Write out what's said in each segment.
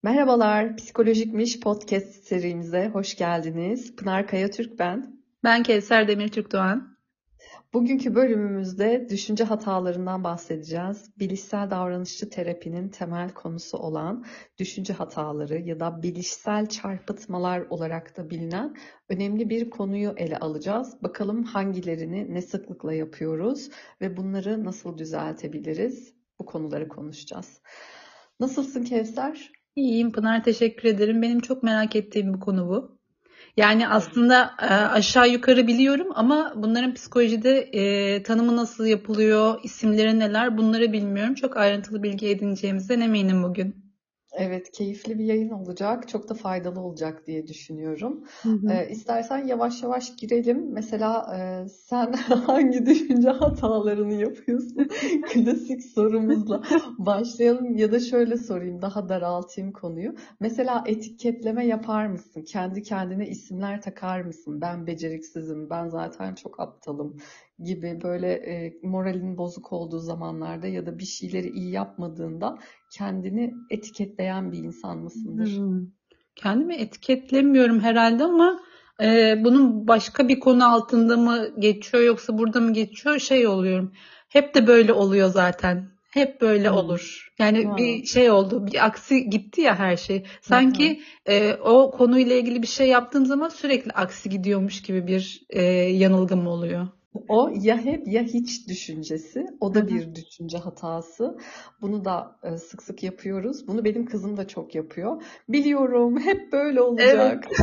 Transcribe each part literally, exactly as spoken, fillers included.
Merhabalar, Psikolojikmiş podcast serimize hoş geldiniz. Pınar Kayatürk ben. Ben Kevser Demirtürk Doğan. Bugünkü bölümümüzde düşünce hatalarından bahsedeceğiz. Bilişsel davranışçı terapinin temel konusu olan düşünce hataları ya da bilişsel çarpıtmalar olarak da bilinen önemli bir konuyu ele alacağız. Bakalım hangilerini ne sıklıkla yapıyoruz ve bunları nasıl düzeltebiliriz? Bu konuları konuşacağız. Nasılsın Kevser? İyiyim Pınar, teşekkür ederim. Benim çok merak ettiğim bir konu bu. Yani aslında e, aşağı yukarı biliyorum ama bunların psikolojide e, tanımı nasıl yapılıyor, isimleri neler bunları bilmiyorum. Çok ayrıntılı bilgi edineceğimizden eminim bugün. Evet, keyifli bir yayın olacak. Çok da faydalı olacak diye düşünüyorum. Hı hı. Ee, istersen yavaş yavaş girelim. Mesela e, sen hangi düşünce hatalarını yapıyorsun? Klasik sorumuzla başlayalım ya da şöyle sorayım, daha daraltayım konuyu. Mesela etiketleme yapar mısın? Kendi kendine isimler takar mısın? Ben beceriksizim, ben zaten çok aptalım gibi böyle e, moralin bozuk olduğu zamanlarda ya da bir şeyleri iyi yapmadığında kendini etiketleyen bir insan mısındır? Hmm. Kendimi etiketlemiyorum herhalde ama e, bunun başka bir konu altında mı geçiyor yoksa burada mı geçiyor şey oluyorum. Hep de böyle oluyor zaten. Hep böyle Hmm. olur. Yani Ha, bir şey oldu, bir aksi gitti ya her şey. hı hı. Sanki e, o konuyla ilgili bir şey yaptığım zaman sürekli aksi gidiyormuş gibi bir e, yanılgım oluyor. O ya hep ya hiç düşüncesi. O Hı da hı. bir düşünce hatası. Bunu da e, sık sık yapıyoruz. Bunu benim kızım da çok yapıyor. Biliyorum hep böyle Evet. olacak.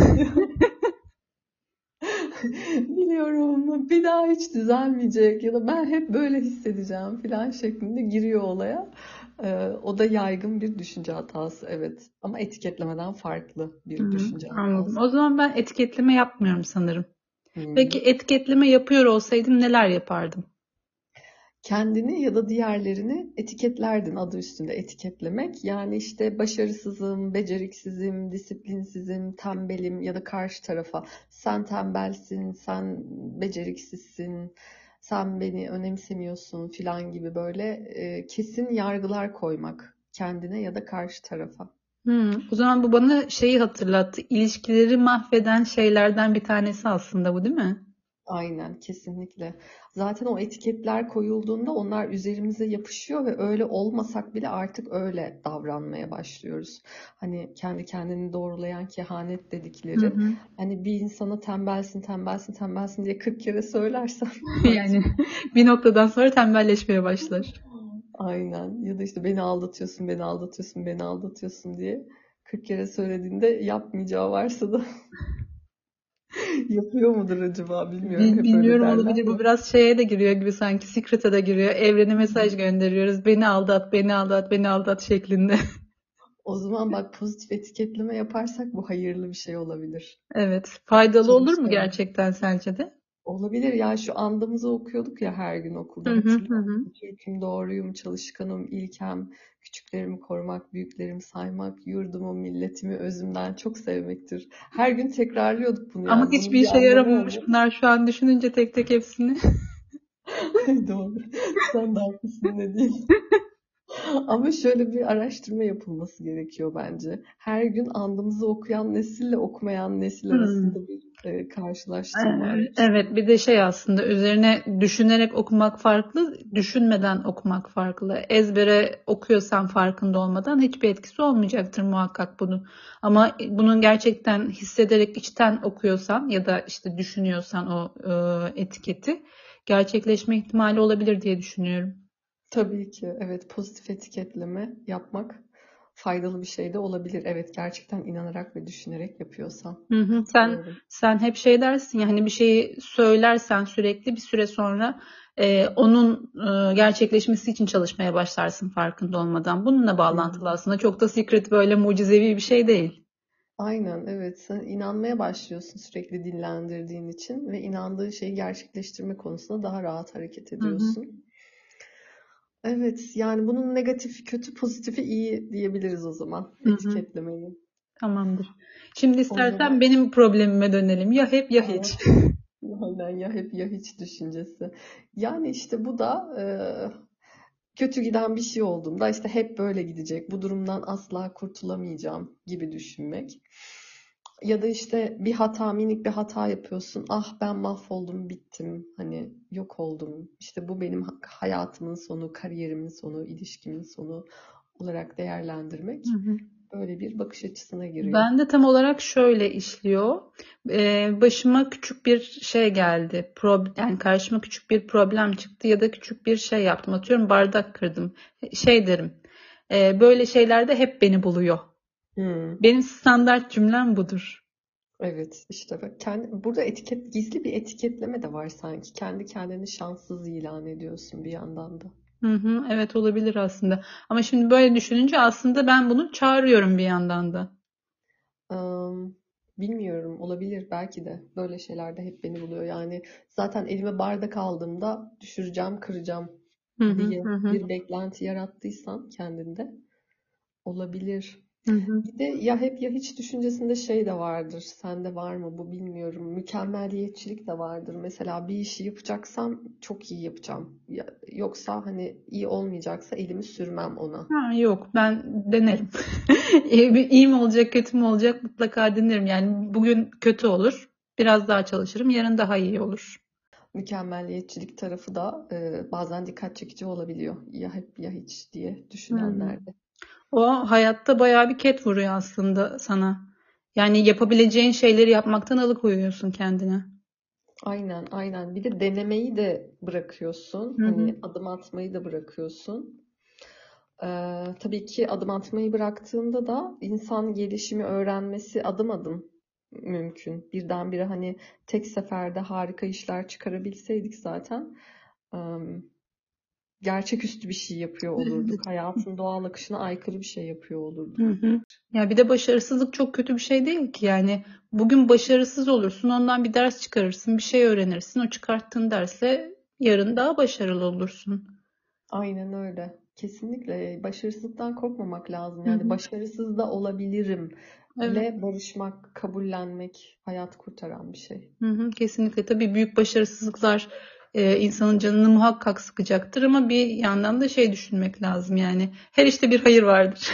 Biliyorum bir daha hiç düzelmeyecek ya da ben hep böyle hissedeceğim falan şeklinde giriyor olaya. Ee, o da yaygın bir düşünce hatası, evet. Ama etiketlemeden farklı Hı bir hı, düşünce anladım. hatası. O zaman ben etiketleme yapmıyorum sanırım. Peki Hmm. etiketleme yapıyor olsaydım neler yapardım? Kendini ya da diğerlerini etiketlerdin, adı üstünde etiketlemek. Yani işte başarısızım, beceriksizim, disiplinsizim, tembelim ya da karşı tarafa sen tembelsin, sen beceriksizsin, sen beni önemsemiyorsun filan gibi böyle e, kesin yargılar koymak kendine ya da karşı tarafa. Hmm, o zaman bu bana şeyi hatırlattı. İlişkileri mahveden şeylerden bir tanesi aslında bu, değil mi? Aynen, kesinlikle. Zaten o etiketler koyulduğunda onlar üzerimize yapışıyor ve öyle olmasak bile artık öyle davranmaya başlıyoruz. Hani kendi kendini doğrulayan kehanet Hı dedikleri. hı. Hani bir insana tembelsin, tembelsin, tembelsin diye kırk kere söylersen Yani artık bir noktadan sonra tembelleşmeye başlar. aynen. Ya da işte beni aldatıyorsun, beni aldatıyorsun, beni aldatıyorsun diye kırk kere söylediğinde yapmayacağı varsa da yapıyor mudur acaba bilmiyorum. Bil- Hep öyle Bilmiyorum, derler olabilir. Bu ya. biraz şeye de giriyor gibi, sanki Secret'a da giriyor. Evrene mesaj gönderiyoruz. Beni aldat, beni aldat, beni aldat şeklinde. O zaman bak, pozitif etiketleme yaparsak bu hayırlı bir şey olabilir. Evet. Faydalı olur mu Çalışalım. gerçekten sence de? Olabilir ya, şu andımızı okuyorduk ya her gün Hı okulda, hı hı. hatırlıyor Hı. musun? Türk'üm, doğruyum, çalışkanım, ilkem, küçüklerimi korumak, büyüklerimi saymak, yurdumu, milletimi özümden çok sevmektir. Her gün tekrarlıyorduk bunu, Ama yani hiçbir bunun bir işe anlamı yaramıyormuş olmalı. bunlar, şu an düşününce tek tek hepsini. Doğru. Sen de haklısın, ne diyeyim. Ama şöyle bir araştırma yapılması gerekiyor bence. Her gün andımızı okuyan nesille okumayan nesil Hmm. arasında bir e, karşılaştırma Ee, araştırma. Evet, bir de şey, aslında üzerine düşünerek okumak farklı, düşünmeden okumak farklı. Ezbere okuyorsan farkında olmadan hiçbir etkisi olmayacaktır muhakkak bunun. Ama bunun gerçekten hissederek içten okuyorsan ya da işte düşünüyorsan o e, etiketi, gerçekleşme ihtimali olabilir diye düşünüyorum. Tabii ki evet, pozitif etiketleme yapmak faydalı bir şey de olabilir. Evet, gerçekten inanarak ve düşünerek yapıyorsan Hı hı. Sen katılıyorum. sen hep şey dersin ya, hani bir şeyi söylersen sürekli bir süre sonra e, onun e, gerçekleşmesi için çalışmaya başlarsın farkında olmadan. Bununla Hı bağlantılı hı. aslında. Çok da secret, böyle mucizevi bir şey değil. Aynen, evet, sen inanmaya başlıyorsun sürekli dinlendirdiğin için ve inandığın şeyi gerçekleştirme konusunda daha rahat hareket Hı hı. ediyorsun. Evet, yani bunun negatifi kötü, pozitifi iyi diyebiliriz o zaman Hı hı. etiketlemeyi. Tamamdır. Şimdi O istersen zaman benim problemime dönelim. Ya hep ya hiç. aynen, ya hep ya hiç düşüncesi. Yani işte bu da e, Kötü giden bir şey olduğunda işte hep böyle gidecek, bu durumdan asla kurtulamayacağım gibi düşünmek. Ya da işte bir hata, minik bir hata yapıyorsun. Ah ben mahvoldum, bittim, hani yok oldum. İşte bu benim hayatımın sonu, kariyerimin sonu, ilişkimin sonu olarak Hı değerlendirmek hı. böyle bir bakış açısına giriyor. Ben de tam olarak şöyle işliyor. Ee, başıma küçük bir şey geldi. Prob yani karşıma küçük bir problem çıktı ya da küçük bir şey yaptım. Atıyorum bardak kırdım. Şey derim. e, böyle şeylerde hep beni buluyor. Hmm. Benim standart cümlem budur. Evet, işte bak kendi, burada etiket, gizli bir etiketleme de var sanki. Kendi kendini şanssız ilan ediyorsun bir yandan da. Hı hı, evet olabilir aslında. Ama şimdi böyle düşününce aslında ben bunu çağırıyorum bir yandan da. Am, bilmiyorum, olabilir belki de. Böyle şeylerde hep beni buluyor. Yani zaten elime bardak aldığımda düşüreceğim, kıracağım Hı hı diye hı hı. bir beklenti yarattıysan kendinde olabilir. Hı hı. Bir de ya hep ya hiç düşüncesinde şey de vardır. Sende var mı bu bilmiyorum. Mükemmeliyetçilik de vardır. Mesela bir işi yapacaksam çok iyi yapacağım. Ya- yoksa hani iyi olmayacaksa elimi sürmem ona. Ha, yok ben denerim. İyi bir- iyi mi olacak kötü mü olacak mutlaka denerim. Yani bugün kötü olur. Biraz daha çalışırım. Yarın daha iyi olur. Mükemmeliyetçilik tarafı da e, bazen dikkat çekici olabiliyor. Ya hep ya hiç diye Hmm. düşünenlerde. O hayatta bayağı bir ket vuruyor aslında sana. Yani yapabileceğin şeyleri yapmaktan alıkoyuyorsun kendine. Aynen, aynen. Bir de denemeyi de bırakıyorsun. Hı hı. Hani adım atmayı da bırakıyorsun. Ee, tabii ki adım atmayı bıraktığında da insan gelişimi, öğrenmesi adım adım mümkün. Birdenbire hani tek seferde harika işler çıkarabilseydik zaten em, gerçeküstü bir şey yapıyor olurduk. Hayatın doğal akışına aykırı bir şey yapıyor Hı olurduk. hı. Ya bir de başarısızlık çok kötü bir şey değil ki. Yani bugün başarısız olursun, ondan bir ders çıkarırsın, bir şey öğrenirsin. O çıkarttığın dersle yarın daha başarılı olursun. Aynen öyle. Kesinlikle başarısızlıktan korkmamak lazım. Hı Yani hı. başarısız da olabilirim Evet. le barışmak, kabullenmek hayat kurtaran bir şey. Hı hı, kesinlikle. Tabii büyük başarısızlıklar e, insanın canını muhakkak sıkacaktır ama bir yandan da şey düşünmek lazım yani. Her işte bir hayır vardır.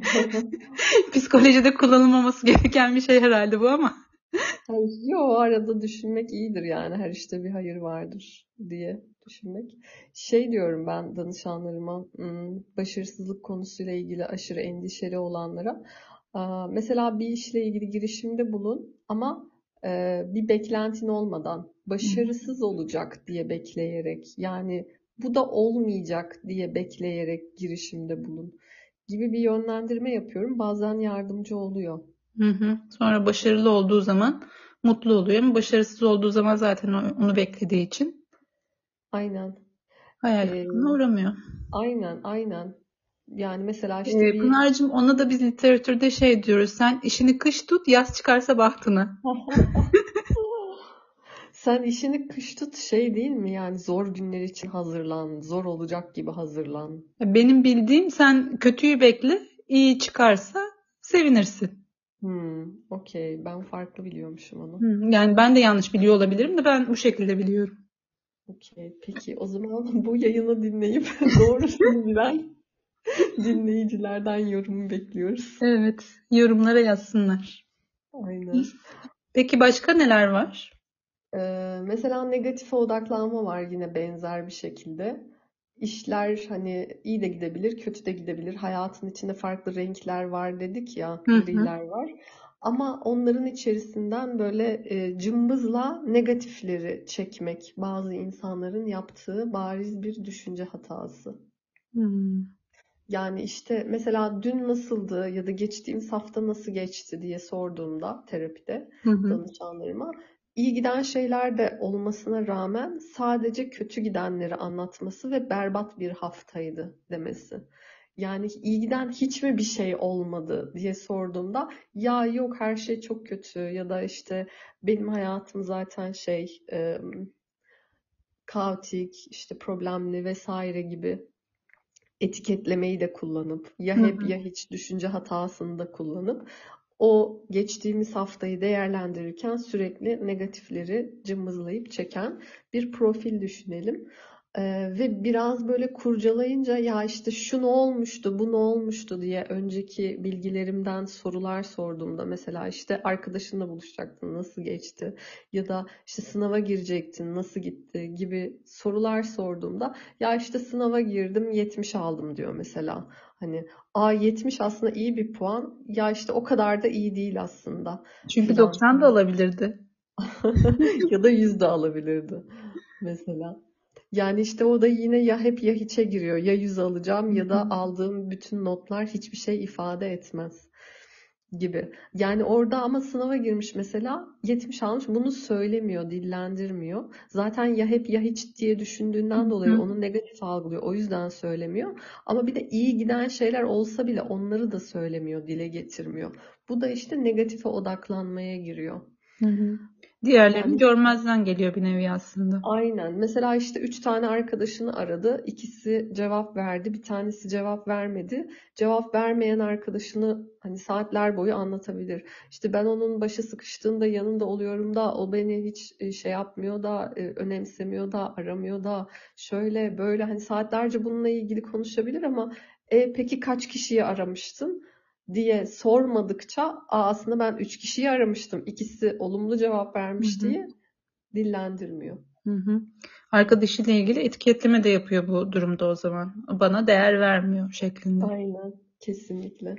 Psikolojide kullanılmaması gereken bir şey herhalde bu ama. Hayır, yo, arada düşünmek iyidir yani her işte bir hayır vardır diye düşünmek. Şey diyorum ben danışanlarıma, hmm, başarısızlık konusuyla ilgili aşırı endişeli olanlara, aa, mesela bir işle ilgili girişimde bulun ama e, bir beklentin olmadan Hı hı. başarısız olacak diye bekleyerek yani bu da olmayacak diye bekleyerek girişimde bulun gibi bir yönlendirme yapıyorum. Bazen yardımcı oluyor. Hı hı. Sonra başarılı olduğu zaman mutlu oluyor ama başarısız olduğu zaman zaten o- onu beklediği için Aynen. hayal Ee, kırıklığına uğramıyor. aynen, aynen. Yani mesela işte Ee, bir Pınar'cığım ona da biz literatürde şey diyoruz. Sen işini kış tut, yaz çıkarsa bahtına. sen işini kış tut şey değil mi? Yani zor günler için hazırlan, zor olacak gibi hazırlan. Benim bildiğim sen kötüyü bekle, iyi çıkarsa sevinirsin. Hmm, okey. Ben farklı biliyormuşum onu. Hı, yani ben de yanlış biliyor olabilirim de ben bu şekilde biliyorum. Okey. Peki o zaman bu yayını dinleyip doğrusunu bilen dinleyicilerden yorum bekliyoruz. Evet, yorumlara yazsınlar. Aynen. Peki başka neler var? Ee, mesela negatife odaklanma var yine benzer bir şekilde. İşler hani iyi de gidebilir, kötü de gidebilir. Hayatın içinde farklı renkler var dedik ya, Hı hı. griler var. Ama onların içerisinden böyle e, cımbızla negatifleri çekmek bazı insanların yaptığı bariz bir düşünce hatası. Hmm. Yani işte mesela dün nasıldı ya da geçtiğimiz hafta nasıl geçti diye sorduğumda terapide Hı hı. danışanlarıma iyi giden şeyler de olmasına rağmen sadece kötü gidenleri anlatması ve berbat bir haftaydı demesi. Yani iyi giden hiç mi bir şey olmadı diye sorduğumda ya yok her şey çok kötü ya da işte benim hayatım zaten şey e, kaotik işte problemli vesaire gibi etiketlemeyi de kullanıp ya Hı hep hı. ya hiç düşünce hatasını da kullanıp o geçtiğimiz haftayı değerlendirirken sürekli negatifleri cımbızlayıp çeken bir profil düşünelim. Ee, ve biraz böyle kurcalayınca ya işte şu ne olmuştu, bu ne olmuştu diye önceki bilgilerimden sorular sorduğumda mesela işte arkadaşınla buluşacaktın, nasıl geçti? Ya da işte sınava girecektin, nasıl gitti gibi sorular sorduğumda ya işte sınava girdim yetmiş aldım diyor mesela. Hani a yetmiş aslında iyi bir puan. Ya işte o kadar da iyi değil aslında Çünkü filan. doksan da alabilirdi. Ya da yüz de alabilirdi mesela. Yani işte o da yine ya hep ya hiçe giriyor. Ya yüz alacağım Hı ya hı. da aldığım bütün notlar hiçbir şey ifade etmez gibi. Yani orada ama sınava girmiş mesela yetmiş almış bunu söylemiyor, dillendirmiyor. Zaten ya hep ya hiç diye Hı düşündüğünden dolayı hı. onu negatif algılıyor. O yüzden söylemiyor. Ama bir de iyi giden şeyler olsa bile onları da söylemiyor, dile getirmiyor. Bu da işte negatife odaklanmaya giriyor. Hı hı. Diğerlerini Yani görmezden geliyor bir nevi aslında. aynen. Mesela işte üç tane arkadaşını aradı. İkisi cevap verdi. Bir tanesi cevap vermedi. Cevap vermeyen arkadaşını hani saatler boyu anlatabilir. İşte ben onun başı sıkıştığında yanında oluyorum da o beni hiç e, şey yapmıyor da e, önemsemiyor da aramıyor da şöyle böyle hani saatlerce bununla ilgili konuşabilir ama e, peki kaç kişiyi aramıştın diye sormadıkça Aa, aslında ben üç kişiyi aramıştım. İkisi olumlu cevap Hı vermiş hı. diye dillendirmiyor. Hı hı. Arkadaşıyla ilgili etiketleme de yapıyor bu durumda o zaman. Bana değer vermiyor şeklinde. Aynen, kesinlikle.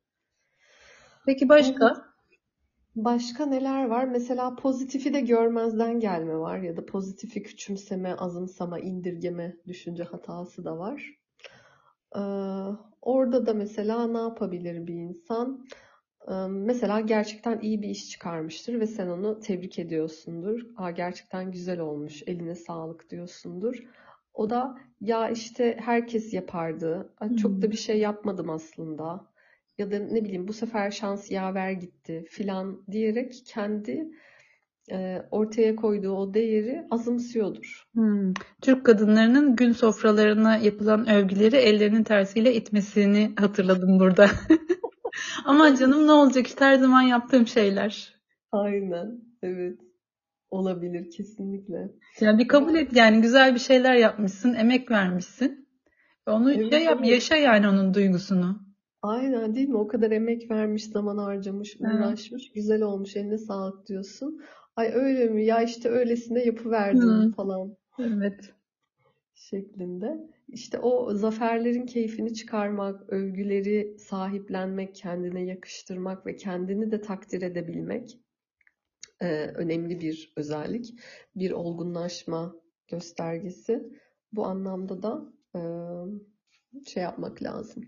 Peki Evet, başka? başka neler var? Mesela pozitifi de görmezden gelme var ya da pozitifi küçümseme, azımsama, indirgeme düşünce hatası da var. Ee, orada da mesela ne yapabilir bir insan? Ee, mesela gerçekten iyi bir iş çıkarmıştır ve sen onu tebrik ediyorsundur. Aa, gerçekten güzel olmuş, eline sağlık diyorsundur. O da ya işte herkes yapardı. Aa, çok da Hmm. bir şey yapmadım aslında. Ya da ne bileyim bu sefer şans yaver gitti filan diyerek kendi e, ortaya koyduğu o değeri azımsıyordur. Hmm. Türk kadınlarının gün sofralarına yapılan övgüleri ellerinin tersiyle itmesini hatırladım burada. Ama canım ne olacak işte her zaman yaptığım şeyler. Aynen, evet. Olabilir kesinlikle. Yani bir kabul et yani güzel bir şeyler yapmışsın, emek vermişsin. Onu şey Evet, yap, evet. yaşa yani onun duygusunu. Aynen değil mi? O kadar emek vermiş, zaman harcamış, Evet. uğraşmış, güzel olmuş, eline sağlık diyorsun. Ay öyle mi? Ya işte öylesine yapıverdim Hmm. falan Evet. şeklinde. İşte o zaferlerin keyfini çıkarmak, övgüleri sahiplenmek, kendine yakıştırmak ve kendini de takdir edebilmek e, önemli bir özellik. Bir olgunlaşma göstergesi. Bu anlamda da e, şey yapmak lazım.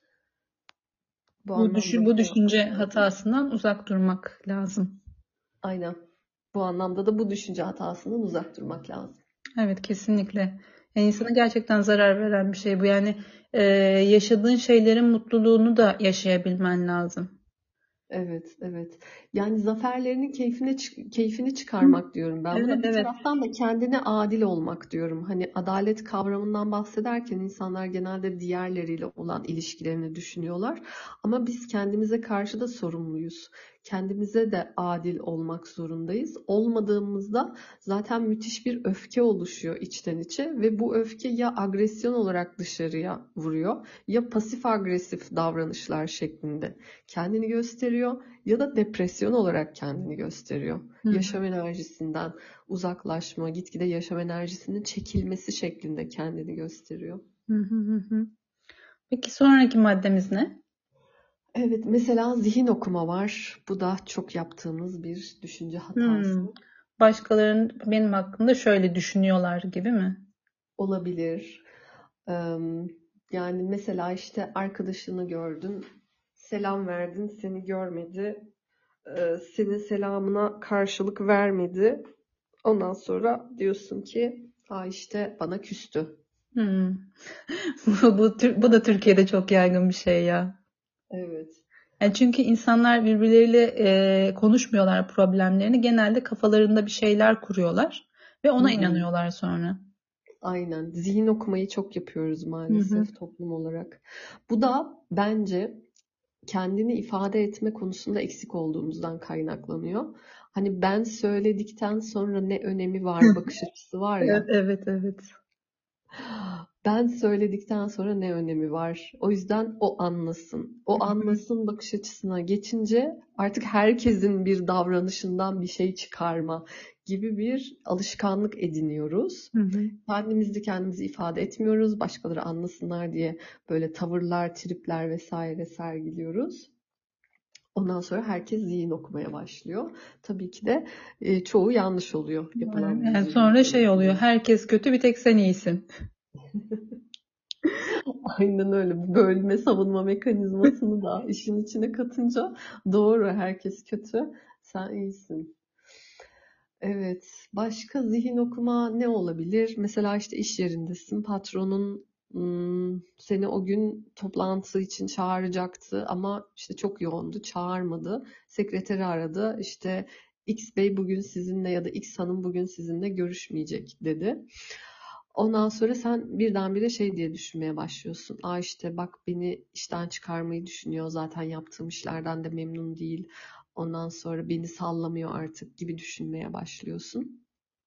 Bu Bu, düşün, anlamda bu da ne düşünce yapmak lazım? hatasından uzak durmak lazım. Aynen. Bu anlamda da bu düşünce hatasından uzak durmak lazım. Evet kesinlikle. Yani insana gerçekten zarar veren bir şey bu. Yani e, yaşadığın şeylerin mutluluğunu da yaşayabilmen lazım. Evet, evet. Yani zaferlerinin keyfine çık- keyfini Hı. çıkarmak diyorum ben Evet buna. Bir evet. taraftan da kendine adil olmak diyorum. Hani adalet kavramından bahsederken insanlar genelde diğerleriyle olan ilişkilerini düşünüyorlar. Ama biz kendimize karşı da sorumluyuz. Kendimize de adil olmak zorundayız. Olmadığımızda zaten müthiş bir öfke oluşuyor içten içe ve bu öfke ya agresyon olarak dışarıya vuruyor ya pasif agresif davranışlar şeklinde kendini gösteriyor ya da depresyon olarak kendini gösteriyor. Hı hı. Yaşam enerjisinden uzaklaşma, gitgide yaşam enerjisinin çekilmesi şeklinde kendini gösteriyor. Hı hı hı hı. Peki sonraki maddemiz ne? Evet, mesela zihin okuma var. Bu da çok yaptığımız bir düşünce hatası. Hmm. Başkalarının benim hakkımda şöyle düşünüyorlar gibi mi? Olabilir. Eee, Yani mesela işte arkadaşını gördün, selam verdin, seni görmedi, eee, senin selamına karşılık vermedi. Ondan sonra diyorsun ki, aa işte bana küstü. Hmm. Bu, bu, Tür- bu da Türkiye'de çok yaygın bir şey ya. Evet. Yani çünkü insanlar birbirleriyle e, konuşmuyorlar problemlerini. Genelde kafalarında bir şeyler kuruyorlar ve Hı ona hı. inanıyorlar sonra. Aynen. Zihin okumayı çok yapıyoruz Hı hı. maalesef toplum olarak. Bu da bence kendini ifade etme konusunda eksik olduğumuzdan kaynaklanıyor. Hani ben söyledikten sonra ne önemi var bakış açısı var Evet, ya. evet, evet. Ben söyledikten sonra ne önemi var? O yüzden o anlasın. O anlasın bakış açısına geçince artık herkesin bir davranışından bir şey çıkarma gibi bir alışkanlık ediniyoruz. Hı hı. Kendimizi kendimizi ifade etmiyoruz. Başkaları anlasınlar diye böyle tavırlar, tripler vesaire sergiliyoruz. Ondan sonra herkes zihin okumaya başlıyor. Tabii ki de e, çoğu yanlış oluyor yapılan bu Yani zihin sonra şey oluyor. okumaların. Herkes kötü, bir tek sen iyisin. Aynen öyle. Bu bölme savunma mekanizmasını da işin içine katınca doğru, herkes kötü, sen iyisin. Evet, başka zihin okuma ne olabilir? Mesela işte iş yerindesin, patronun hmm, seni o gün toplantı için çağıracaktı ama işte çok yoğundu, çağırmadı. Sekreteri aradı, işte X Bey bugün sizinle ya da X Hanım bugün sizinle görüşmeyecek dedi. Ondan sonra sen birdenbire şey diye düşünmeye başlıyorsun. Aa işte bak beni işten çıkarmayı düşünüyor. Zaten yaptığım işlerden de memnun değil. Ondan sonra beni sallamıyor artık gibi düşünmeye başlıyorsun.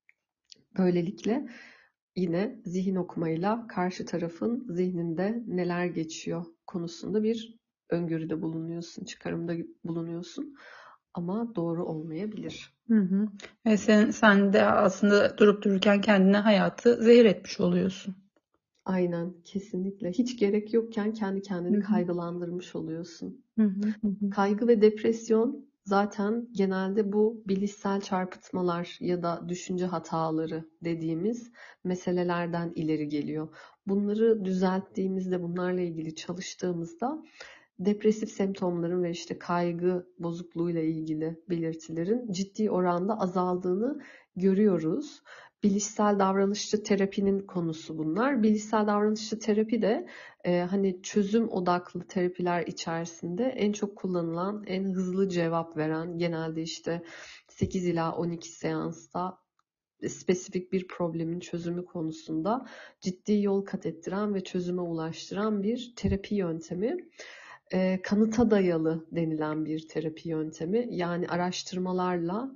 Böylelikle yine zihin okumayla karşı tarafın zihninde neler geçiyor konusunda bir öngörüde bulunuyorsun, çıkarımda bulunuyorsun. Ama doğru olmayabilir. Hı hı. Ve sen, sen de aslında durup dururken kendine hayatı zehir etmiş oluyorsun. Aynen, kesinlikle. Hiç gerek yokken kendi Hı kendini hı. kaygılandırmış oluyorsun. Hı hı. Hı hı. Kaygı ve depresyon zaten genelde bu bilişsel çarpıtmalar ya da düşünce hataları dediğimiz meselelerden ileri geliyor. Bunları düzelttiğimizde, bunlarla ilgili çalıştığımızda depresif semptomların ve işte kaygı bozukluğuyla ilgili belirtilerin ciddi oranda azaldığını görüyoruz. Bilişsel davranışçı terapinin konusu bunlar. Bilişsel davranışçı terapi de e, hani çözüm odaklı terapiler içerisinde en çok kullanılan, en hızlı cevap veren, genelde işte sekiz ila on iki seansta spesifik bir problemin çözümü konusunda ciddi yol kat ettiren ve çözüme ulaştıran bir terapi yöntemi. E, kanıta dayalı denilen bir terapi yöntemi. Yani araştırmalarla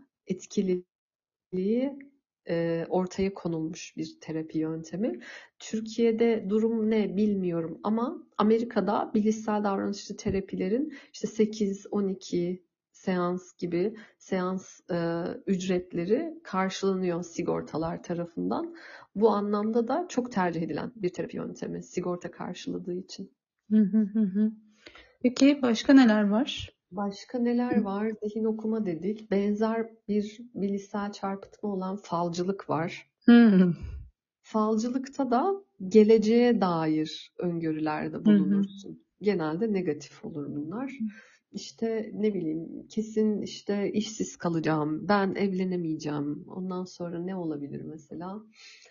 etkililiği e, ortaya konulmuş bir terapi yöntemi. Türkiye'de durum ne bilmiyorum ama Amerika'da bilişsel davranışçı terapilerin işte sekiz on iki seans gibi seans e, ücretleri karşılanıyor sigortalar tarafından. Bu anlamda da çok tercih edilen bir terapi yöntemi sigorta karşıladığı için. Hı hı hı hı. Peki başka neler var? Başka neler var? Zihin okuma dedik. Benzer bir bilişsel çarpıtma olan falcılık var. Hı Falcılıkta da geleceğe dair öngörülerde hı hı. bulunursun. Genelde negatif olur bunlar. İşte ne bileyim kesin işte işsiz kalacağım, ben evlenemeyeceğim. Ondan sonra ne olabilir mesela?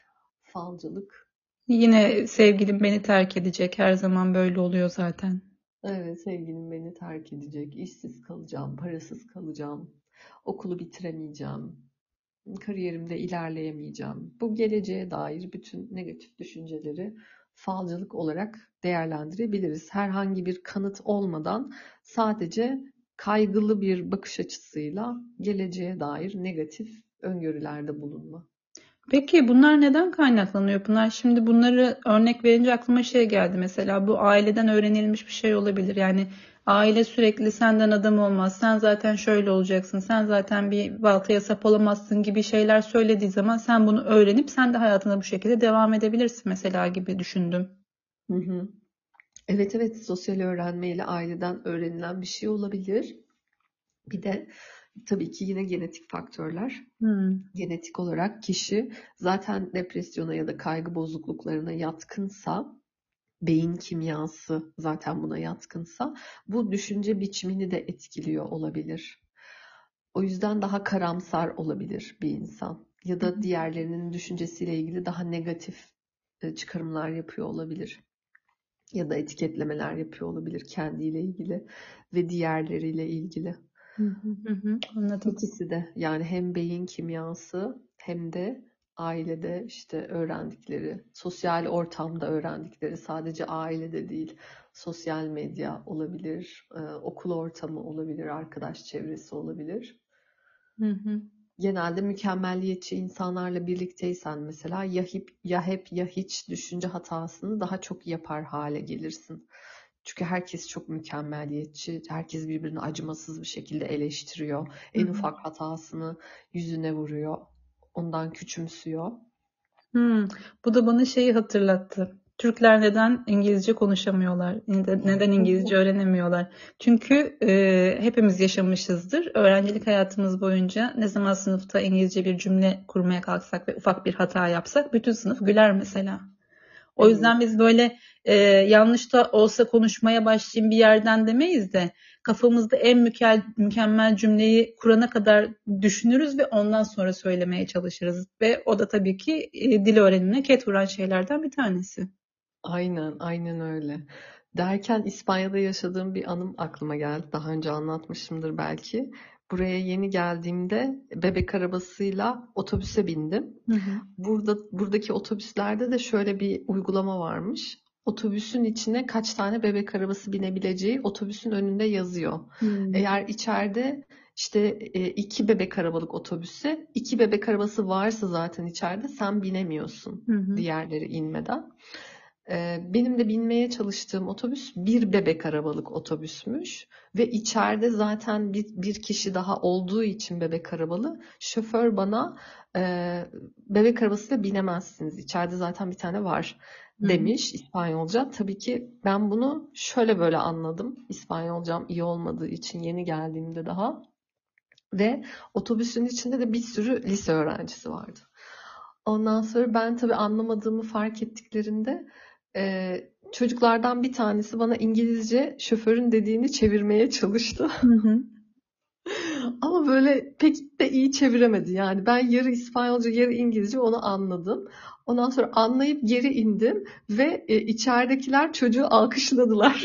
Falcılık. Yine sevgilim beni terk edecek. Her zaman böyle oluyor zaten. Evet, sevgilim beni terk edecek, işsiz kalacağım, parasız kalacağım, okulu bitiremeyeceğim, kariyerimde ilerleyemeyeceğim. Bu geleceğe dair bütün negatif düşünceleri falcılık olarak değerlendirebiliriz. Herhangi bir kanıt olmadan sadece kaygılı bir bakış açısıyla geleceğe dair negatif öngörülerde bulunma. Peki bunlar neden kaynaklanıyor? Bunlar şimdi bunları örnek verince aklıma şey geldi. Mesela bu aileden öğrenilmiş bir şey olabilir. Yani aile sürekli senden adam olmaz, sen zaten şöyle olacaksın, sen zaten bir baltaya sap olamazsın gibi şeyler söylediği zaman sen bunu öğrenip sen de hayatına bu şekilde devam edebilirsin mesela gibi düşündüm. Hı hı. Evet evet, sosyal öğrenmeyle aileden öğrenilen bir şey olabilir. Bir de tabii ki yine genetik faktörler. Hmm. Genetik olarak kişi zaten depresyona ya da kaygı bozukluklarına yatkınsa, beyin kimyası zaten buna yatkınsa, bu düşünce biçimini de etkiliyor olabilir. O yüzden daha karamsar olabilir bir insan. Ya da diğerlerinin düşüncesiyle ilgili daha negatif e, çıkarımlar yapıyor olabilir. Ya da etiketlemeler yapıyor olabilir kendiyle ilgili ve diğerleriyle ilgili. Hı hı hı hı, anladım. İkisi de yani hem beyin kimyası hem de ailede işte öğrendikleri, sosyal ortamda öğrendikleri, sadece ailede değil, sosyal medya olabilir, e, okul ortamı olabilir, arkadaş çevresi olabilir. Hı hı. genelde mükemmelliyetçi insanlarla birlikteysen mesela ya hep ya hep ya hiç düşünce hatasını daha çok yapar hale gelirsin. Çünkü herkes çok mükemmelliyetçi, herkes birbirini acımasız bir şekilde eleştiriyor. Hı En hı. ufak hatasını yüzüne vuruyor, ondan küçümsüyor. Hmm, Bu da bana şeyi hatırlattı. Türkler neden İngilizce konuşamıyorlar? Neden neden İngilizce öğrenemiyorlar? Çünkü e, hepimiz yaşamışızdır. Öğrencilik hayatımız boyunca ne zaman sınıfta İngilizce bir cümle kurmaya kalksak ve ufak bir hata yapsak bütün sınıf güler mesela. O Evet, yüzden biz böyle e, yanlış da olsa konuşmaya başlayayım bir yerden demeyiz de kafamızda en mükemmel, mükemmel cümleyi kurana kadar düşünürüz ve ondan sonra söylemeye çalışırız. Ve o da tabii ki e, dil öğrenimine ket vuran şeylerden bir tanesi. aynen, aynen öyle. Derken İspanya'da yaşadığım bir anım aklıma geldi. Daha önce anlatmışımdır belki. Buraya yeni geldiğimde bebek arabasıyla otobüse bindim. Hı hı. Burada buradaki otobüslerde de şöyle bir uygulama varmış. Otobüsün içine kaç tane bebek arabası binebileceği otobüsün önünde yazıyor. Hmm. Eğer içeride işte e, iki bebek arabalık otobüse iki bebek arabası varsa zaten içeride sen binemiyorsun Hı hı. diğerleri inmeden. Ee, Benim de binmeye çalıştığım otobüs bir bebek arabalık otobüsmüş ve içeride zaten bir, bir kişi daha olduğu için bebek arabalı şoför bana e, bebek arabasıyla binemezsiniz. İçeride zaten bir tane var Hı hı. demiş İspanyolca. Tabii ki ben bunu şöyle böyle anladım. İspanyolcam iyi olmadığı için yeni geldiğimde daha ve otobüsün içinde de bir sürü lise öğrencisi vardı. Ondan sonra ben tabii anlamadığımı fark ettiklerinde e, çocuklardan bir tanesi bana İngilizce şoförün dediğini çevirmeye çalıştı. Hı hı. Ama böyle pek de iyi çeviremedi. Yani ben yarı İspanyolca yarı İngilizce onu anladım. Ondan sonra anlayıp geri indim ve e, içeridekiler çocuğu alkışladılar.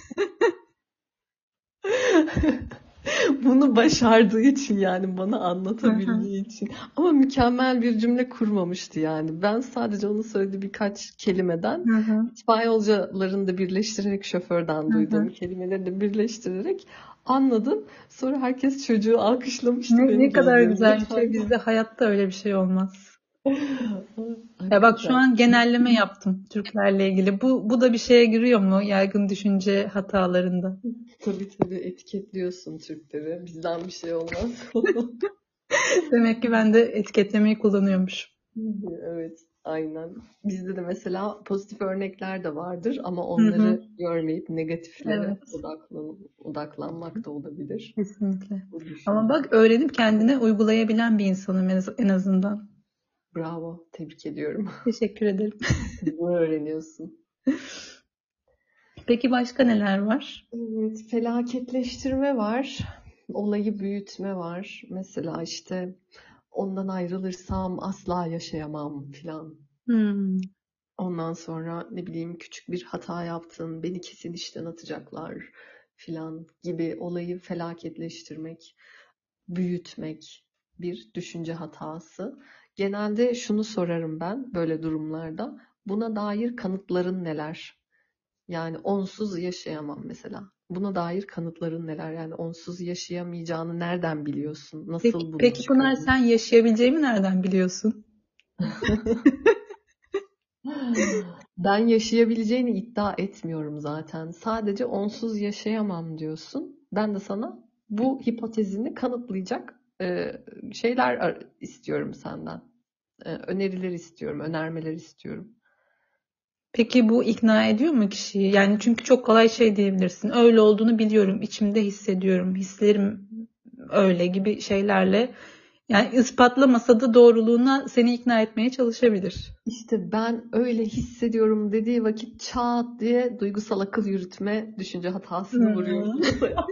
Bunu başardığı için yani bana Hı hı. anlatabildiği için. Ama mükemmel bir cümle kurmamıştı yani. Ben sadece onun söylediği birkaç kelimeden Hı hı. İspanyolcalarını da birleştirerek şoförden Hı duyduğum hı. kelimeleri de birleştirerek anladım. Sonra herkes çocuğu alkışlamıştı Ne, ne benim kadar gözlerimde güzel bir şey. kayboldu. Bizde hayatta öyle bir şey olmaz. Ya bak şu Hakikaten. an genelleme yaptım Türklerle ilgili. Bu bu da bir şeye giriyor mu? Yaygın düşünce hatalarında. Tabii tabii etiketliyorsun Türkleri. Bizden bir şey olmaz. Demek ki ben de etiketlemeyi kullanıyormuş. Evet, aynen. Bizde de mesela pozitif örnekler de vardır ama Hı hı. onları görmeyip negatiflere Evet, odaklan odaklanmak da olabilir. kesinlikle. Bu Ama düşünce. bak öğrenip kendine uygulayabilen bir insanım en az- en azından. Bravo, tebrik ediyorum. Teşekkür ederim. Bunu öğreniyorsun. Peki başka neler var? Evet, felaketleştirme var. Olayı büyütme var. Mesela işte ondan ayrılırsam asla yaşayamam filan. Hmm. Ondan sonra ne bileyim küçük bir hata yaptın, beni kesin işten atacaklar filan gibi olayı felaketleştirmek, büyütmek bir düşünce hatası. Genelde şunu sorarım ben böyle durumlarda. Buna dair kanıtların neler? Yani onsuz yaşayamam mesela. Buna dair kanıtların neler? Yani onsuz yaşayamayacağını nereden biliyorsun? Peki, Nasıl bunu peki Pınar çıkarıyorsun? sen yaşayabileceğimi nereden biliyorsun? Ben yaşayabileceğini iddia etmiyorum zaten. Sadece onsuz yaşayamam diyorsun. Ben de sana bu hipotezini kanıtlayacak e, şeyler ar- istiyorum senden. E, öneriler istiyorum, önermeler istiyorum. Peki bu ikna ediyor mu kişiyi? Yani çünkü çok kolay şey diyebilirsin. Öyle olduğunu biliyorum, içimde hissediyorum, hislerim öyle gibi şeylerle. Yani ispatlamasa da doğruluğuna seni ikna etmeye çalışabilir. İşte ben öyle hissediyorum dediği vakit çat diye duygusal akıl yürütme düşünce hatasını Hmm. vuruyorsun masaya.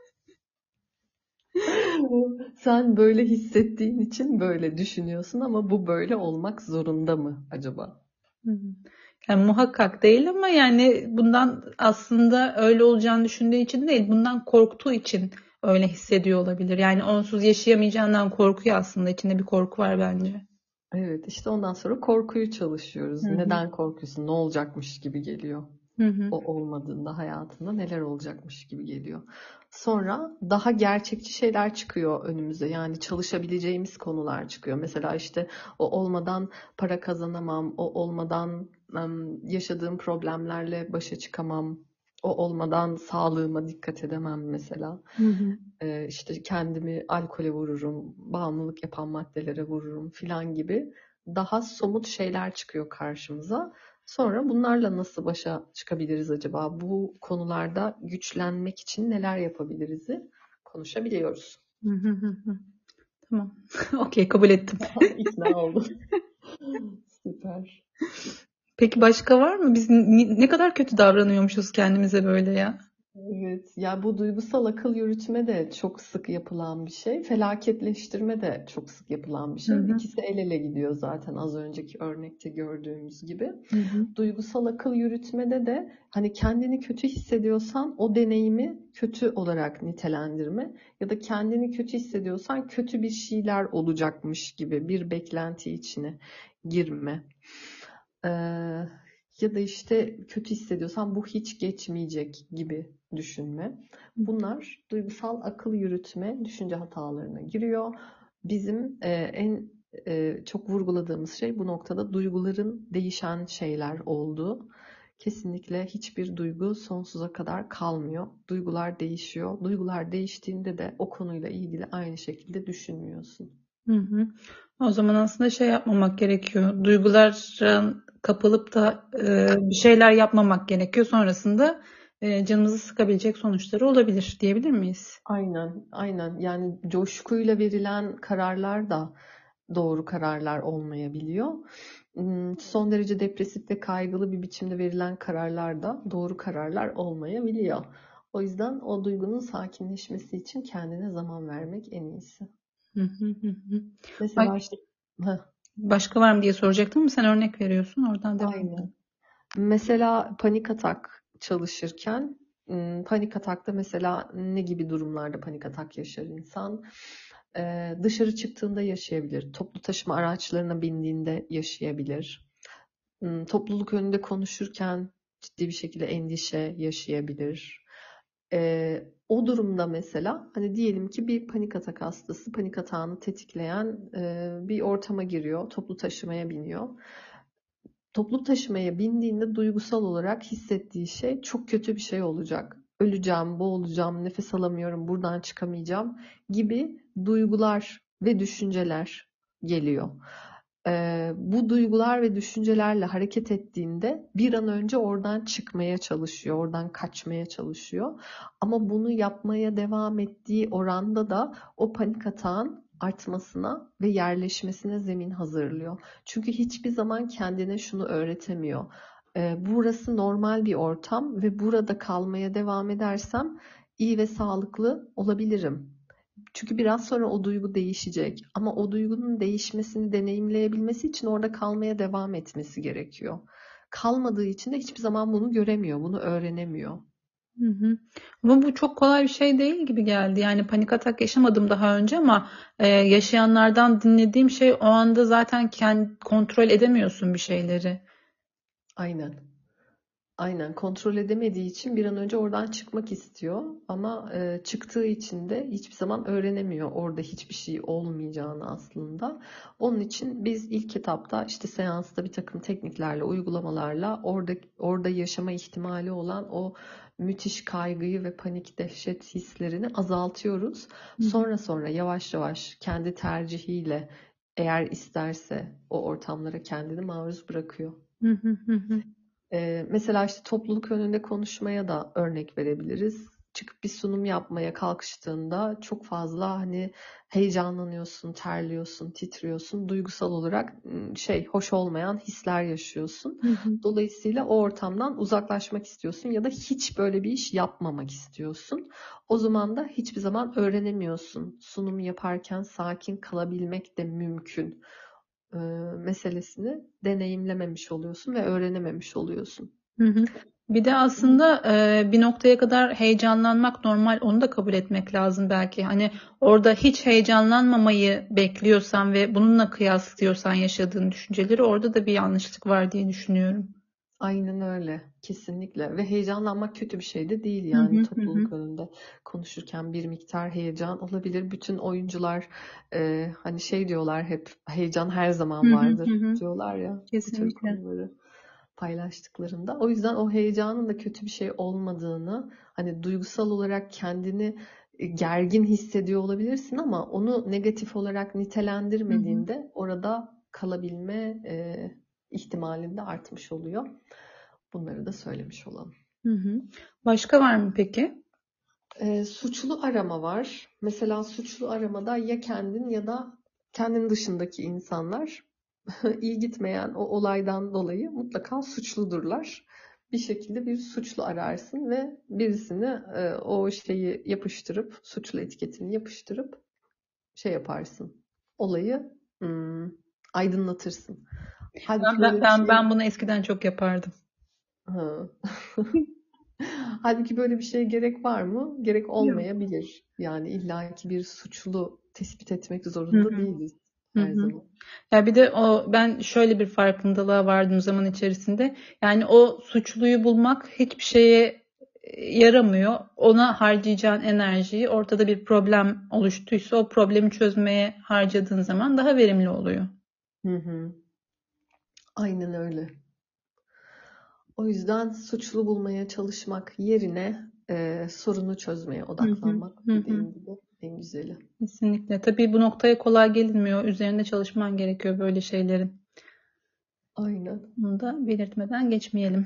Sen böyle hissettiğin için böyle düşünüyorsun ama bu böyle olmak zorunda mı acaba? Yani muhakkak değil ama yani bundan aslında öyle olacağını düşündüğü için değil, bundan korktuğu için öyle hissediyor olabilir. Yani onsuz yaşayamayacağından korkuyor aslında. İçinde bir korku var bence. Evet, işte ondan sonra korkuyu Hı çalışıyoruz. hı. Neden korkuyorsun? Ne olacakmış gibi geliyor. Hı hı. O olmadığında hayatında neler olacakmış gibi geliyor. Sonra daha gerçekçi şeyler çıkıyor önümüze. Yani çalışabileceğimiz konular çıkıyor. Mesela işte o olmadan para kazanamam, o olmadan em, yaşadığım problemlerle başa çıkamam, o olmadan sağlığıma dikkat edemem mesela. Hı hı. Ee, işte kendimi alkole vururum, bağımlılık yapan maddelere vururum filan gibi daha somut şeyler çıkıyor karşımıza. Sonra bunlarla nasıl başa çıkabiliriz acaba? Bu konularda güçlenmek için neler yapabiliriz'i konuşabiliyoruz. Hı hı hı hı. Tamam. Okey, kabul ettim. İkna oldum. Süper. Peki başka var mı? Biz ni- ne kadar kötü davranıyormuşuz kendimize böyle ya. Evet, ya bu duygusal akıl yürütme de çok sık yapılan bir şey. Felaketleştirme de çok sık yapılan bir Hı şey. hı. İkisi el ele gidiyor zaten az önceki örnekte gördüğümüz gibi. Hı hı. Duygusal akıl yürütmede de hani kendini kötü hissediyorsan o deneyimi kötü olarak nitelendirme ya da kendini kötü hissediyorsan kötü bir şeyler olacakmış gibi bir beklenti içine girme. Ee, Ya da işte kötü hissediyorsan bu hiç geçmeyecek gibi düşünme. Bunlar duygusal akıl yürütme düşünce hatalarına giriyor. Bizim e, en e, çok vurguladığımız şey bu noktada duyguların değişen şeyler olduğu. Kesinlikle hiçbir duygu sonsuza kadar kalmıyor. Duygular değişiyor. Duygular değiştiğinde de o konuyla ilgili aynı şekilde düşünmüyorsun. Hı hı. O zaman aslında şey yapmamak gerekiyor. Duygulara kapılıp da e, bir şeyler yapmamak gerekiyor. Sonrasında e, canımızı sıkabilecek sonuçları olabilir diyebilir miyiz? Aynen, aynen. Yani coşkuyla verilen kararlar da doğru kararlar olmayabiliyor. Hmm, Son derece depresif ve kaygılı bir biçimde verilen kararlar da doğru kararlar olmayabiliyor. O yüzden o duygunun sakinleşmesi için kendine zaman vermek en iyisi. Hı hı hı hı. Bak, Mesela işte, heh, başka var mı diye soracaktım ama sen örnek veriyorsun. Oradan devam aynen. edelim. Mesela panik atak çalışırken, ım, panik atakta mesela ne gibi durumlarda panik atak yaşar insan? Ee, dışarı çıktığında yaşayabilir, toplu taşıma araçlarına bindiğinde yaşayabilir, Im, topluluk önünde konuşurken ciddi bir şekilde endişe yaşayabilir. Ee, o durumda mesela hani diyelim ki bir panik atak hastası panik atağını tetikleyen e, bir ortama giriyor, toplu taşımaya biniyor. Toplu taşımaya bindiğinde duygusal olarak hissettiği şey çok kötü bir şey olacak. Öleceğim, boğulacağım, nefes alamıyorum, buradan çıkamayacağım gibi duygular ve düşünceler geliyor. Ee, bu duygular ve düşüncelerle hareket ettiğinde bir an önce oradan çıkmaya çalışıyor, oradan kaçmaya çalışıyor. Ama bunu yapmaya devam ettiği oranda da o panik atağın artmasına ve yerleşmesine zemin hazırlıyor. Çünkü hiçbir zaman kendine şunu öğretemiyor. Ee, burası normal bir ortam ve burada kalmaya devam edersem iyi ve sağlıklı olabilirim. Çünkü biraz sonra o duygu değişecek. Ama o duygunun değişmesini deneyimleyebilmesi için orada kalmaya devam etmesi gerekiyor. Kalmadığı için de hiçbir zaman bunu göremiyor, bunu öğrenemiyor. Hı hı. Ama bu çok kolay bir şey değil gibi geldi. Yani panik atak yaşamadım daha önce ama e, yaşayanlardan dinlediğim şey o anda zaten kendi kontrol edemiyorsun bir şeyleri. Aynen. Aynen kontrol edemediği için bir an önce oradan çıkmak istiyor ama e, çıktığı için de hiçbir zaman öğrenemiyor orada hiçbir şey olmayacağını aslında. Onun için biz ilk etapta işte seansta bir takım tekniklerle, uygulamalarla orada orada yaşama ihtimali olan o müthiş kaygıyı ve panik, dehşet hislerini azaltıyoruz. Hı hı. Sonra sonra yavaş yavaş kendi tercihiyle eğer isterse o ortamlara kendini maruz bırakıyor. Hı hı hı hı. Ee, mesela işte topluluk önünde konuşmaya da örnek verebiliriz. Çıkıp bir sunum yapmaya kalkıştığında çok fazla hani heyecanlanıyorsun, terliyorsun, titriyorsun. Duygusal olarak ım, şey hoş olmayan hisler yaşıyorsun. Hı hı. Dolayısıyla o ortamdan uzaklaşmak istiyorsun ya da hiç böyle bir iş yapmamak istiyorsun. O zaman da hiçbir zaman öğrenemiyorsun. Sunum yaparken sakin kalabilmek de mümkün e, meselesini deneyimlememiş oluyorsun ve öğrenememiş oluyorsun. Hı hı. Bir de aslında e, bir noktaya kadar heyecanlanmak normal, onu da kabul etmek lazım belki. Hani orada hiç heyecanlanmamayı bekliyorsan ve bununla kıyaslıyorsan yaşadığın düşünceleri orada da bir yanlışlık var diye düşünüyorum. Aynen öyle. Kesinlikle. Ve heyecanlanmak kötü bir şey de değil Hı yani hı hı hı. topluluk önünde konuşurken bir miktar heyecan olabilir. Bütün oyuncular e, hani şey diyorlar hep heyecan her Hı zaman hı hı vardır hı. diyorlar ya bu tür Kesinlikle. konuları paylaştıklarında. O yüzden o heyecanın da kötü bir şey olmadığını, hani duygusal olarak kendini e, gergin hissediyor olabilirsin ama onu negatif olarak Hı hı. nitelendirmediğinde orada kalabilme e, ihtimalin de artmış oluyor. Bunları da söylemiş olalım. Hı hı. Başka var mı peki? E, suçlu arama var. Mesela suçlu aramada ya kendin ya da kendin dışındaki insanlar iyi gitmeyen o olaydan dolayı mutlaka suçludurlar. Bir şekilde bir suçlu ararsın ve birisini e, o şeyi yapıştırıp, suçlu etiketini yapıştırıp şey yaparsın. Olayı hmm, aydınlatırsın. Halbuki Ben, ben, böyle bir ben, şey ben bunu eskiden çok yapardım. ha. Halbuki böyle bir şeye gerek var mı? Gerek Yok. olmayabilir. Yani illaki bir suçlu tespit etmek Hı zorunda hı. değiliz Hı her hı. zaman. Ya bir de o ben şöyle bir farkındalığa vardım zaman içerisinde. Yani o suçluyu bulmak hiçbir şeye e, yaramıyor. Ona harcayacağın enerjiyi ortada bir problem oluştuysa o problemi çözmeye harcadığın zaman daha verimli oluyor. Hı hı. Aynen öyle. O yüzden suçlu bulmaya çalışmak yerine e, sorunu çözmeye Hı hı. odaklanmak Hı hı. dediğin gibi en güzeli. Kesinlikle. Tabii bu noktaya kolay gelinmiyor. Üzerinde çalışman gerekiyor böyle şeylerin. Aynen. Bunu da belirtmeden geçmeyelim.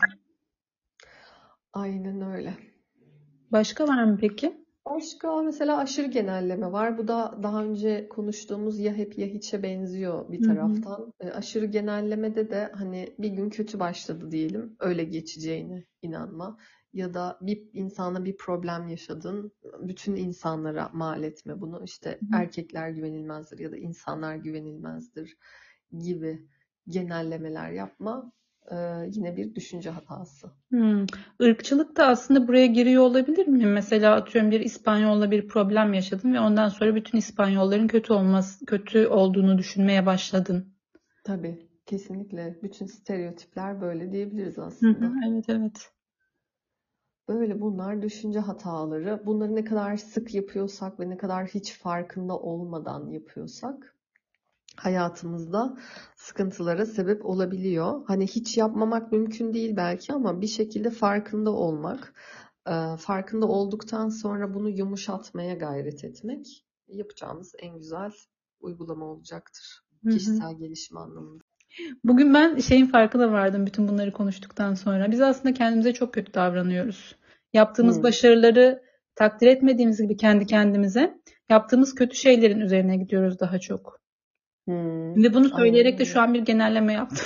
Aynen öyle. Başka var mı peki? Başka mesela aşırı genelleme var. Bu da daha önce konuştuğumuz ya hep ya hiçe benziyor bir Hı hı. taraftan. E, aşırı genellemede de hani bir gün kötü başladı diyelim. Öyle geçeceğine inanma. Ya da bir insana bir problem yaşadın. Bütün insanlara mal etme bunu. İşte erkekler güvenilmezdir ya da insanlar güvenilmezdir gibi genellemeler yapma. E, yine bir düşünce hatası. Hmm. Irkçılık da aslında buraya giriyor olabilir mi? Mesela atıyorum bir İspanyolla bir problem yaşadın ve ondan sonra bütün İspanyolların kötü olması, kötü olduğunu düşünmeye başladın. Tabii, kesinlikle. Bütün stereotipler böyle diyebiliriz Hı hı, aslında. evet evet. Böyle bunlar düşünce hataları. Bunları ne kadar sık yapıyorsak ve ne kadar hiç farkında olmadan yapıyorsak hayatımızda sıkıntılara sebep olabiliyor. Hani hiç yapmamak mümkün değil belki ama bir şekilde farkında olmak, e, farkında olduktan sonra bunu yumuşatmaya gayret etmek yapacağımız en güzel uygulama olacaktır. Hı hı. Kişisel gelişim anlamında. Bugün ben şeyin farkına vardım bütün bunları konuştuktan sonra. Biz aslında kendimize çok kötü davranıyoruz. Yaptığımız Hmm. başarıları takdir etmediğimiz gibi kendi kendimize yaptığımız kötü şeylerin üzerine gidiyoruz daha çok. Hmm, Şimdi bunu aynen söyleyerek de şu öyle. an bir genelleme yaptım.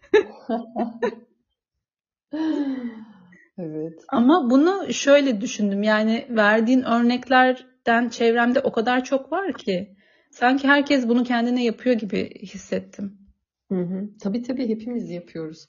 Evet. Ama bunu şöyle düşündüm. Yani verdiğin örneklerden çevremde o kadar çok var ki sanki herkes bunu kendine yapıyor gibi hissettim. Hı hı. Tabii tabii hepimiz yapıyoruz.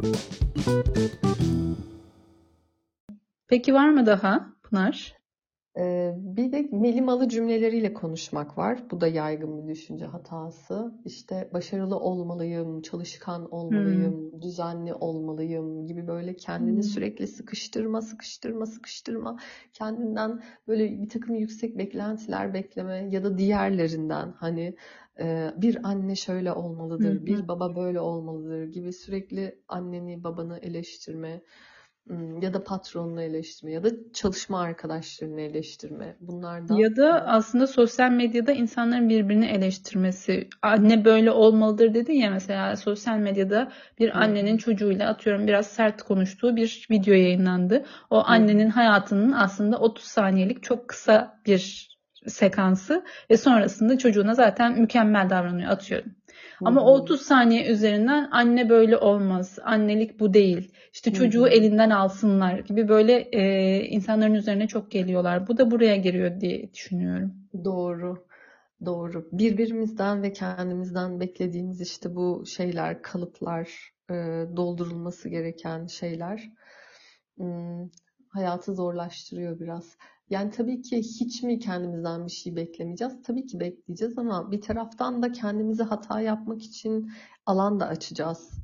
Peki var mı daha Pınar? Ee, bir de melimalı cümleleriyle konuşmak var. Bu da yaygın bir düşünce hatası. İşte başarılı olmalıyım, çalışkan Hmm. olmalıyım, düzenli olmalıyım gibi böyle kendini Hmm. sürekli sıkıştırma, sıkıştırma, sıkıştırma. Kendinden böyle bir takım yüksek beklentiler bekleme ya da diğerlerinden hani e, bir anne şöyle Hı olmalıdır, hı. bir baba böyle olmalıdır gibi sürekli anneni, babanı eleştirme. Hmm, ya da patronunu eleştirme ya da çalışma arkadaşlarını eleştirme. Bunlar da Ya da e, aslında sosyal medyada insanların birbirini eleştirmesi. Anne böyle olmalıdır dedin ya mesela sosyal medyada bir hı annenin çocuğuyla atıyorum biraz sert konuştuğu bir video yayınlandı. O hı hı annenin hayatının aslında otuz saniyelik çok kısa bir sekansı ve sonrasında çocuğuna zaten mükemmel davranıyor atıyorum. hı Ama o hı otuz saniye üzerinden anne böyle olmaz, annelik bu değil, işte hı çocuğu hı. elinden alsınlar gibi böyle e, insanların üzerine çok geliyorlar. Bu da buraya giriyor diye düşünüyorum. Doğru, doğru. Birbirimizden ve kendimizden beklediğimiz işte bu şeyler, kalıplar, e, doldurulması gereken şeyler hmm, hayatı zorlaştırıyor biraz. Yani tabii ki hiç mi kendimizden bir şey beklemeyeceğiz? Tabii ki bekleyeceğiz ama bir taraftan da kendimize hata yapmak için alan da açacağız.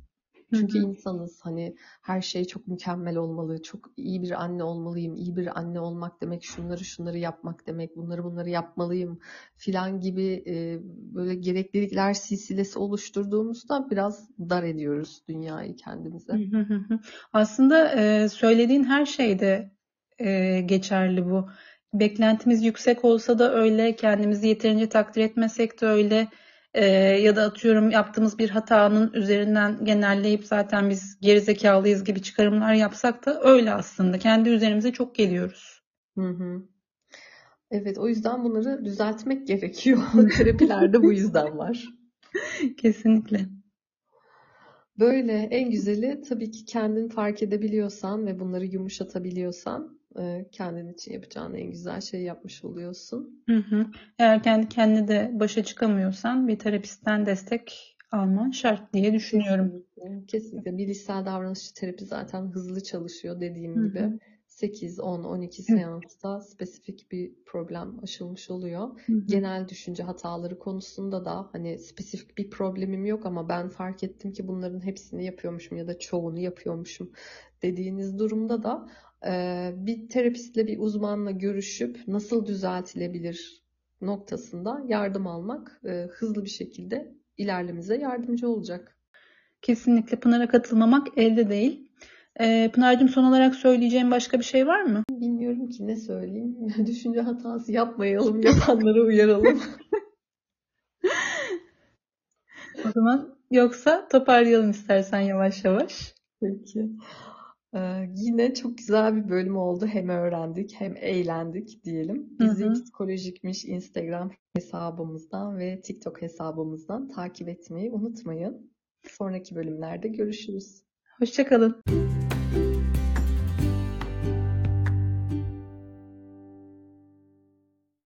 Hı Çünkü hı. insanız, hani her şey çok mükemmel olmalı, çok iyi bir anne olmalıyım, iyi bir anne olmak demek şunları şunları yapmak demek, bunları bunları yapmalıyım filan gibi e, böyle gereklilikler silsilesi oluşturduğumuzda biraz dar ediyoruz dünyayı kendimize. Hı hı hı hı. Aslında e, söylediğin her şeyde e, geçerli bu. Beklentimiz yüksek olsa da öyle, kendimizi yeterince takdir etmesek de öyle. E, ya da atıyorum yaptığımız bir hatanın üzerinden genelleyip zaten biz gerizekalıyız gibi çıkarımlar yapsak da öyle aslında. Kendi üzerimize çok geliyoruz. Hı hı. Evet, o yüzden bunları düzeltmek gerekiyor. Terapiler de bu yüzden var. Kesinlikle. Böyle en güzeli tabii ki kendin fark edebiliyorsan ve bunları yumuşatabiliyorsan e, kendin için yapacağın en güzel şeyi yapmış oluyorsun. Hı hı. Eğer kendi kendine de başa çıkamıyorsan bir terapistten destek alman şart diye düşünüyorum. Kesinlikle, kesinlikle. Bilişsel davranışçı terapi zaten hızlı çalışıyor Hı dediğim gibi. hı. sekiz, on, on iki Hı seansta spesifik bir problem aşılmış oluyor. hı. Genel düşünce hataları konusunda da hani spesifik bir problemim yok ama ben fark ettim ki bunların hepsini yapıyormuşum ya da çoğunu yapıyormuşum dediğiniz durumda da e, bir terapistle, bir uzmanla görüşüp nasıl düzeltilebilir noktasında yardım almak e, hızlı bir şekilde ilerlemize yardımcı olacak. Kesinlikle Pınar'a katılmamak elde değil. Ee, Pınar'cığım son olarak söyleyeceğim başka bir şey var mı? Bilmiyorum ki ne söyleyeyim. Düşünce hatası yapmayalım, yapanları uyaralım. O zaman yoksa toparlayalım istersen yavaş yavaş. Peki. Ee, yine çok güzel bir bölüm oldu. Hem öğrendik hem eğlendik diyelim. Hı Bizi hı. Psikolojikmiş Instagram hesabımızdan ve TikTok hesabımızdan takip etmeyi unutmayın. Sonraki bölümlerde görüşürüz. Hoşça kalın.